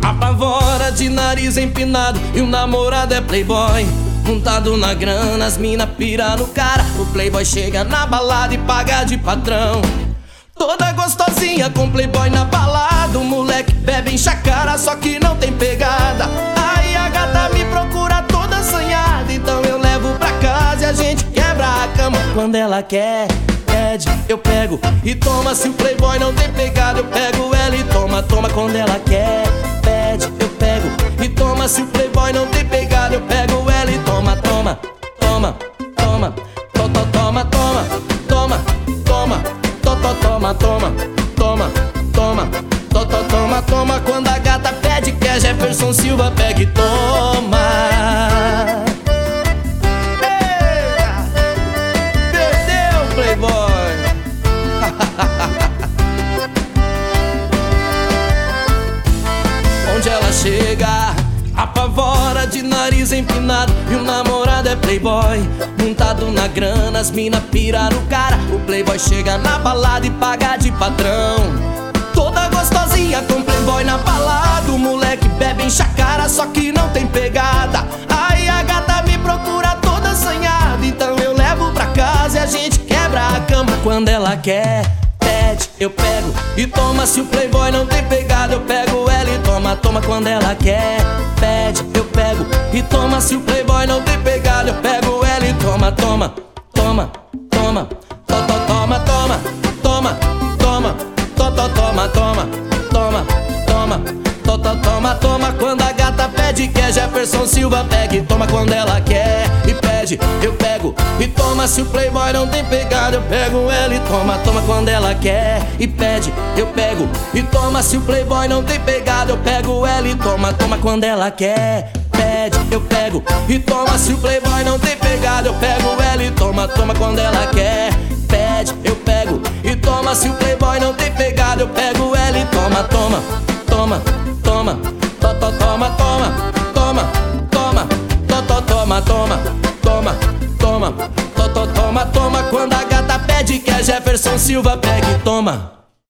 Apavora de nariz empinado e o namorado é playboy. Montado na grana, as mina pira no cara. O playboy chega na balada e paga de patrão. Toda gostosinha com playboy na balada. O moleque bebe enche a cara, só que não tem pegada. Aí a gata me procura toda assanhada. Então eu levo pra casa e a gente quebra a cama. Quando ela quer, pede, eu pego e toma. Se o playboy não tem pegada, eu pego ela e toma. Toma quando ela quer, pede, eu pego e toma. Se o playboy não tem pegada, eu pego ela e toma. Toma, toma, toma, toma, toma, toma, toma, toma, toma, toma, toma, toma, toma, toma, toma. Quando a gata pede, quer Jefferson Silva, pega e toma. Perdeu, playboy. Onde ela chega, apavora de nariz empinado e o namorado é playboy. Montado na grana, as mina pira no cara. O playboy chega na balada e paga de patrão. Toda gostosinha com playboy na balada. O moleque bebe enche a cara, só que não tem pegada. Aí a gata me procura toda assanhada. Então eu levo pra casa e a gente quebra a cama. Quando ela quer, pede, eu pego e toma. Se o playboy não tem pegada, eu pego ela e toma. Toma quando ela quer, pede, eu pego e toma. Se o playboy não tem pegada, eu pego ela e toma. Toma, toma, toma, toma, toma, toma, toma, toma, toma, toma, toma, toma, toma, toma, toma. Quando a gata pede, quer Jefferson Silva, pega e toma. Quando ela quer e pede, eu pego e toma. Se o playboy não tem pegada, eu pego ela e toma. Toma quando ela quer e pede, eu pego e toma. Se o playboy não tem pegada, eu pego ela e toma. Toma quando ela quer, pede, eu pego e toma. Se o playboy não tem pegada, eu pego ela e toma. Toma quando ela quer, pede, eu pego e toma. Se o playboy não tem pegada, eu pego ela e toma. Toma, toma, toma, toma, toma, toma, toma, toma, toma, toma, toma, toma, toma, toma, toma. Quando a gata pede, quer Jefferson Silva, pega e toma.